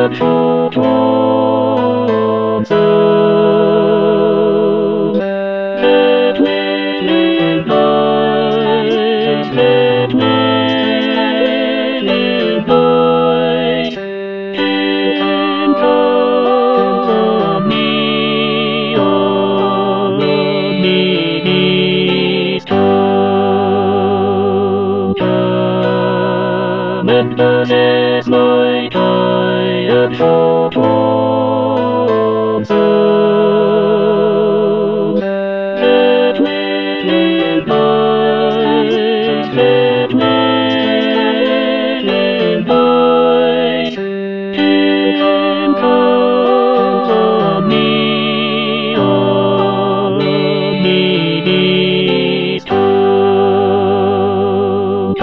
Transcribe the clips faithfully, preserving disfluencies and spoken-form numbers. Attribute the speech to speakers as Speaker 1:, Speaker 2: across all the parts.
Speaker 1: And possess my tired short warm soul. Let willing eyes, let willing eyes, till time comes on me, on me bestow.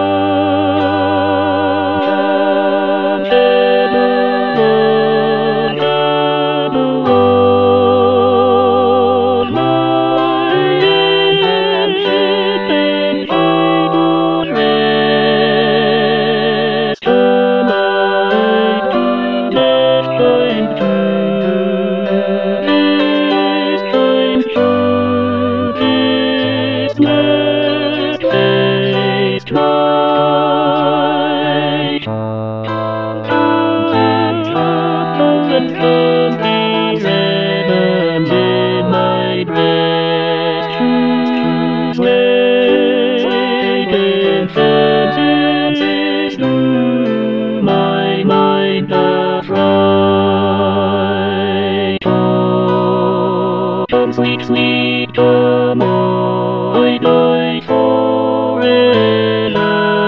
Speaker 1: My mind does right. Oh, come sweet, sweet, come on, I die forever.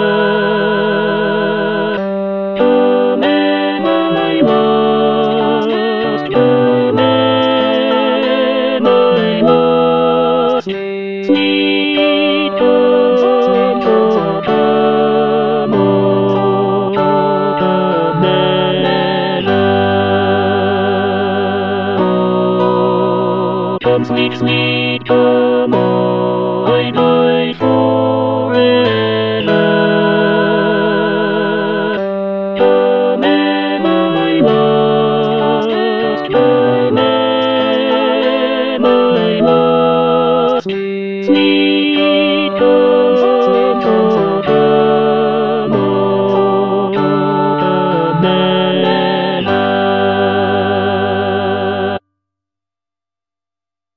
Speaker 1: Come and I must, come and I must, sweet, come, come, come on, come never. Come sweet, sweet, come on, I die forever.